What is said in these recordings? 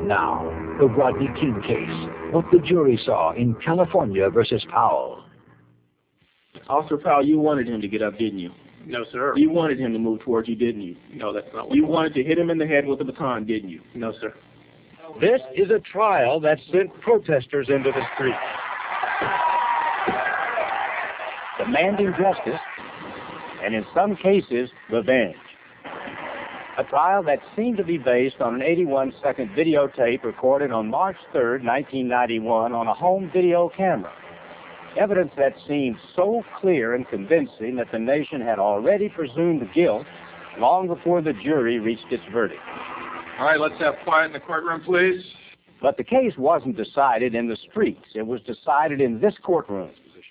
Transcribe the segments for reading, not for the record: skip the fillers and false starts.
Now, the Rodney King case, what the jury saw in California versus Powell. Officer Powell, you wanted him to get up, didn't you? No, sir. You wanted him to move towards you, didn't you? No, that's not what You wanted to hit him in the head with a baton, didn't you? No, sir. This is a trial that sent protesters into the streets, demanding justice and, in some cases, revenge. A trial that seemed to be based on an 81-second videotape recorded on March 3rd, 1991 on a home video camera. Evidence that seemed so clear and convincing that the nation had already presumed guilt long before the jury reached its verdict. All right, let's have quiet in the courtroom, please. But the case wasn't decided in the streets. It was decided in this courtroom.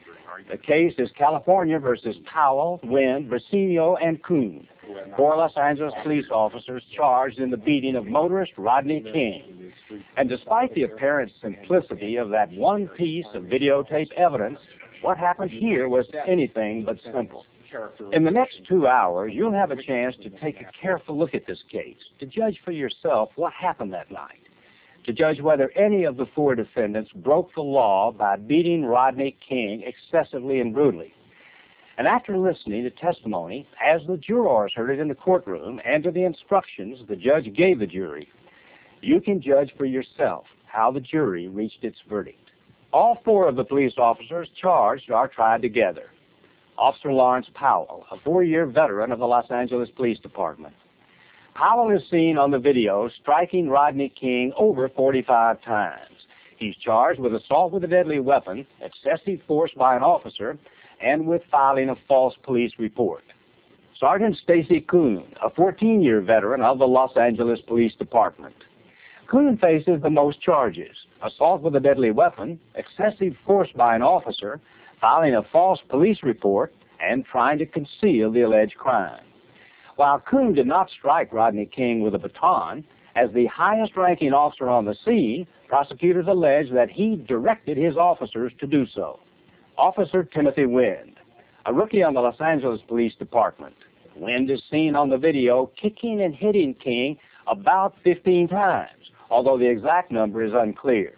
The case is California versus Powell, Wynn, Brasenio, and Kuhn, 4 Los Angeles police officers charged in the beating of motorist Rodney King. And despite the apparent simplicity of that one piece of videotape evidence, what happened here was anything but simple. In the next 2 hours, you'll have a chance to take a careful look at this case, to judge for yourself what happened that night, to judge whether any of the 4 defendants broke the law by beating Rodney King excessively and brutally. And after listening to testimony, as the jurors heard it in the courtroom, and to the instructions the judge gave the jury, you can judge for yourself how the jury reached its verdict. All 4 of the police officers charged are tried together. Officer Lawrence Powell, a 4-year veteran of the Los Angeles Police Department. Powell is seen on the video striking Rodney King over 45 times. He's charged with assault with a deadly weapon, excessive force by an officer, and with filing a false police report. Sergeant Stacy Kuhn, a 14-year veteran of the Los Angeles Police Department. Kuhn faces the most charges: assault with a deadly weapon, excessive force by an officer, filing a false police report, and trying to conceal the alleged crime. While Kuhn did not strike Rodney King with a baton, as the highest-ranking officer on the scene, prosecutors allege that he directed his officers to do so. Officer Timothy Wind, a rookie on the Los Angeles Police Department. Wind is seen on the video kicking and hitting King about 15 times, although the exact number is unclear.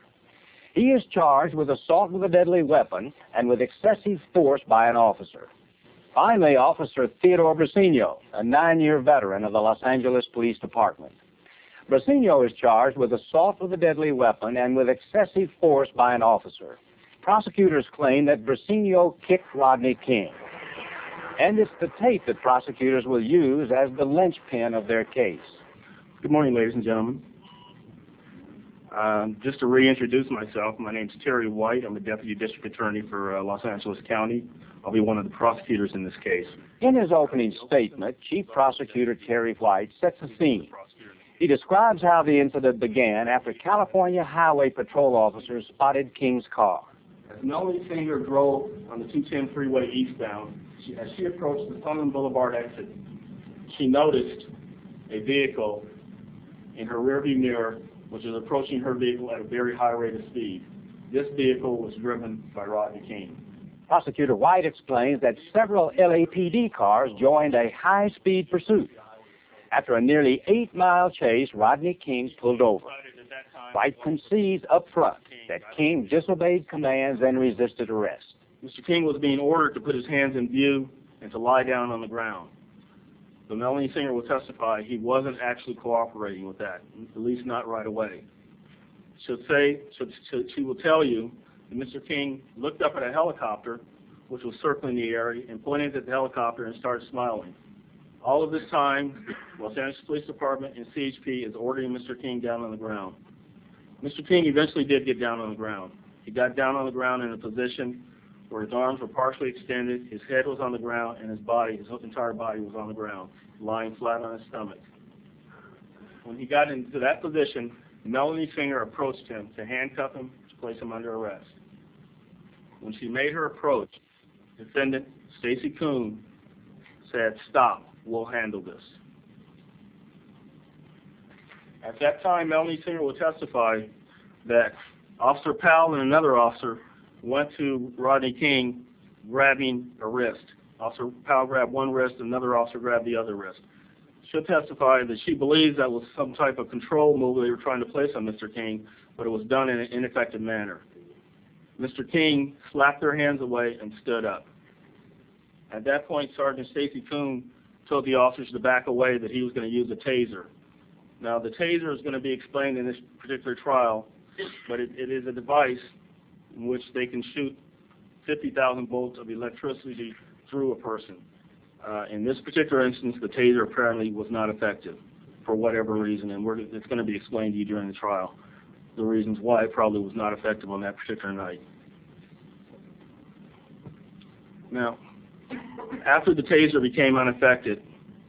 He is charged with assault with a deadly weapon and with excessive force by an officer. Finally, Officer Theodore Brasenio, a 9-year veteran of the Los Angeles Police Department. Brasenio is charged with assault with a deadly weapon and with excessive force by an officer. Prosecutors claim that Brasenio kicked Rodney King. And it's the tape that prosecutors will use as the linchpin of their case. Good morning, ladies and gentlemen. Just to reintroduce myself, my name's Terry White. I'm a Deputy District Attorney for Los Angeles County. I'll be one of the prosecutors in this case. In his opening statement, Chief Prosecutor Terry White sets the scene. He describes how the incident began after California Highway Patrol officers spotted King's car. As Melanie Singer drove on the 210 freeway eastbound, as she approached the Sunland Boulevard exit, she noticed a vehicle in her rearview mirror which was approaching her vehicle at a very high rate of speed. This vehicle was driven by Rodney King. Prosecutor White explains that several LAPD cars joined a high-speed pursuit. After a nearly 8-mile chase, Rodney King pulled over. White concedes up front that King disobeyed commands and resisted arrest. Mr. King was being ordered to put his hands in view and to lie down on the ground. But Melanie Singer will testify he wasn't actually cooperating with that, at least not right away. She will tell you that Mr. King looked up at a helicopter, which was circling the area, and pointed at the helicopter and started smiling. All of this time, Los Angeles Police Department and CHP is ordering Mr. King down on the ground. Mr. King eventually did get down on the ground. He got down on the ground in a position where his arms were partially extended, his head was on the ground, and his entire body was on the ground, lying flat on his stomach. When he got into that position, Melanie Singer approached him to handcuff him, to place him under arrest. When she made her approach, defendant Stacy Kuhn said, "Stop, we'll handle this." At that time, Melanie Singer will testify that Officer Powell and another officer went to Rodney King grabbing a wrist. Officer Powell grabbed one wrist, another officer grabbed the other wrist. she'll testify that she believes that was some type of control move they were trying to place on Mr. King, but it was done in an ineffective manner. Mr. King slapped their hands away and stood up. At that point, Sergeant Stacy Kuhn told the officers to back away, that he was going to use a taser. Now, the taser is going to be explained in this particular trial, but it is a device in which they can shoot 50,000 volts of electricity through a person. In this particular instance, the taser apparently was not effective for whatever reason, and it's going to be explained to you during the trial, the reasons why it probably was not effective on that particular night. Now, after the taser became ineffective,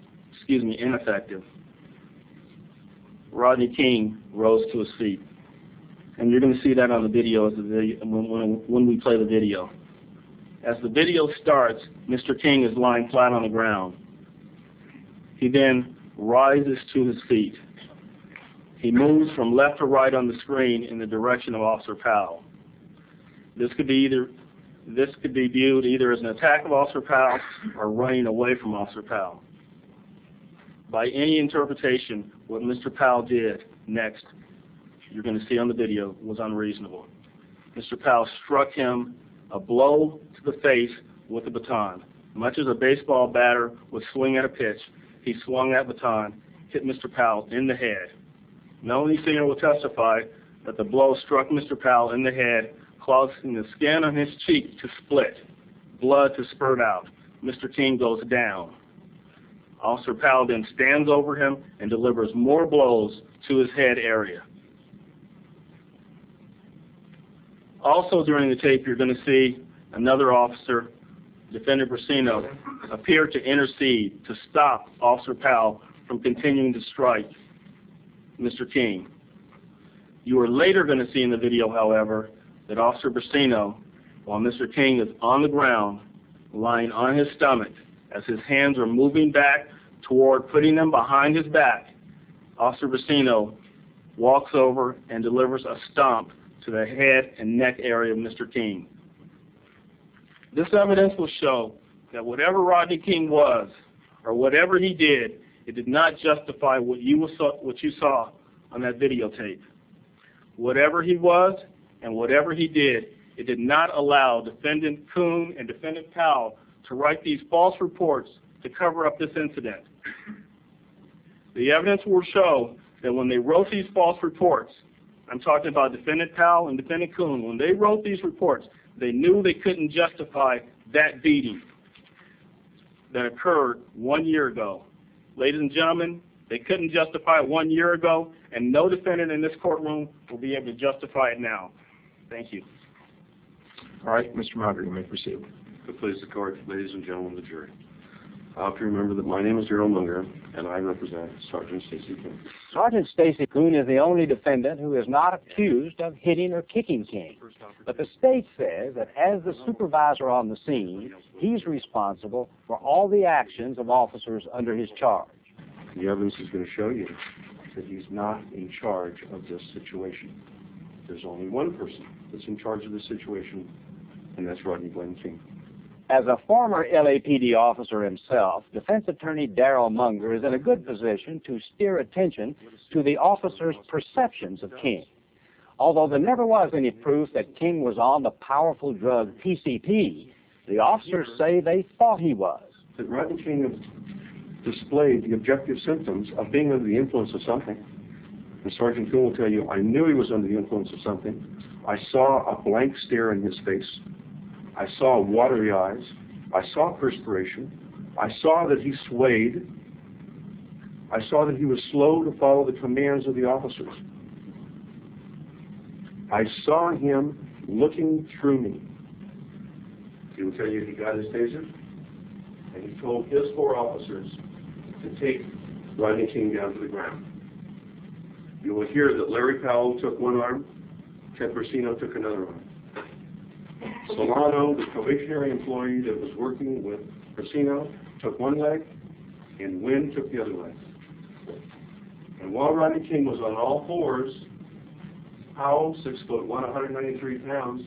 Rodney King rose to his feet. And you're going to see that on the video, when we play the video. As the video starts, Mr. King is lying flat on the ground. He then rises to his feet. He moves from left to right on the screen in the direction of Officer Powell. This could be viewed either as an attack of Officer Powell or running away from Officer Powell. By any interpretation, what Mr. Powell did next, you're going to see on the video, was unreasonable. Mr. Powell struck him a blow to the face with a baton. Much as a baseball batter would swing at a pitch, he swung that baton, hit Mr. Powell in the head. Melanie Singer will testify that the blow struck Mr. Powell in the head, causing the skin on his cheek to split, blood to spurt out. Mr. King goes down. Officer Powell then stands over him and delivers more blows to his head area. Also during the tape, you're going to see another officer, Defendant Brasino, appear to intercede to stop Officer Powell from continuing to strike Mr. King. You are later going to see in the video, however, that Officer Brasino, while Mr. King is on the ground, lying on his stomach, as his hands are moving back toward putting them behind his back, Officer Brasino walks over and delivers a stomp to the head and neck area of Mr. King. This evidence will show that whatever Rodney King was, or whatever he did, it did not justify what you saw on that videotape. Whatever he was and whatever he did, it did not allow Defendant Kuhn and Defendant Powell to write these false reports to cover up this incident. The evidence will show that when they wrote these false reports, I'm talking about Defendant Powell and Defendant Kuhn, when they wrote these reports, they knew they couldn't justify that beating that occurred 1 year ago. Ladies and gentlemen, they couldn't justify it 1 year ago, and no defendant in this courtroom will be able to justify it now. Thank you. All right, Mr. Mauger, you may proceed. To please the court, ladies and gentlemen of the jury. I hope you remember that my name is Gerald Munger, and I represent Sergeant Stacy Kuhn. Sergeant Stacy Kuhn is the only defendant who is not accused of hitting or kicking King. But the state says that as the supervisor on the scene, he's responsible for all the actions of officers under his charge. The evidence is going to show you that he's not in charge of this situation. There's only one person that's in charge of this situation, and that's Rodney Glenn King. As a former LAPD officer himself, defense attorney Darrell Munger is in a good position to steer attention to the officer's perceptions of King. Although there never was any proof that King was on the powerful drug PCP, the officers say they thought he was. That Rodney King displayed the objective symptoms of being under the influence of something. And Sergeant Kuhn will tell you, I knew he was under the influence of something. I saw a blank stare in his face. I saw watery eyes. I saw perspiration. I saw that he swayed. I saw that he was slow to follow the commands of the officers. I saw him looking through me. He will tell you he got his taser, and he told his 4 officers to take Rodney King down to the ground. You will hear that Larry Powell took one arm, Ted Brasino took another arm. Solano, the probationary employee that was working with Brasino, took one leg, and Wynn took the other leg. And while Rodney King was on all 4s, Powell, 6'1", 193 pounds,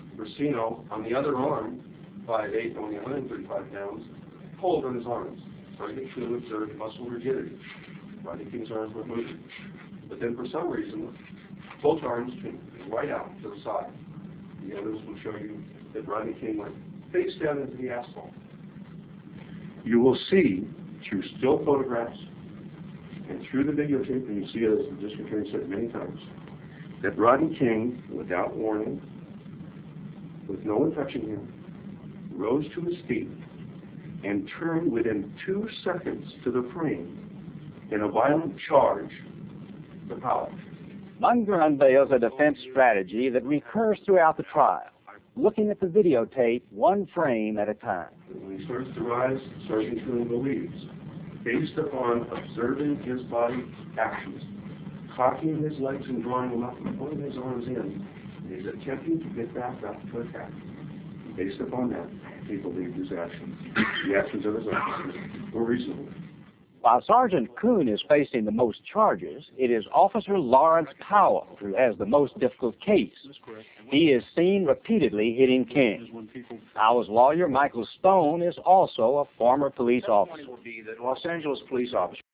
Brasino, on the other arm, 5'8", only 135 pounds, pulled on his arms. Sergeant Kuhn observed muscle rigidity. Rodney King's arms were moving. But then for some reason, both arms came right out to the side. The evidence will show you that Rodney King went face down into the asphalt. You will see through still photographs and through the videotape, and you see it as the district attorney said many times, that Rodney King, without warning, with no one touching him, rose to his feet and turned within 2 seconds to the frame in a violent charge to Powell. Munger unveils a defense strategy that recurs throughout the trial, looking at the videotape one frame at a time. When he starts to rise, Sergeant Kuhn believes, based upon observing his body actions, cocking his legs and drawing them up and pulling his arms in, he's attempting to get back up to attack. Based upon that, he believed his actions, the actions of his officers, were reasonable. While Sergeant Kuhn is facing the most charges, it is Officer Lawrence Powell who has the most difficult case. He is seen repeatedly hitting King. Powell's lawyer, Michael Stone, is also a former police officer. Los Angeles police officer